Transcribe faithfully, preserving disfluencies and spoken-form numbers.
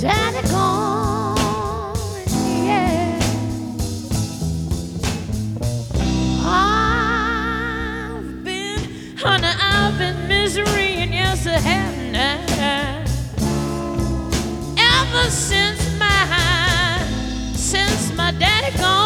daddy gone, yeah. I've been, honey, I've been misery, and yes, I have now. Ever since my, since my daddy gone.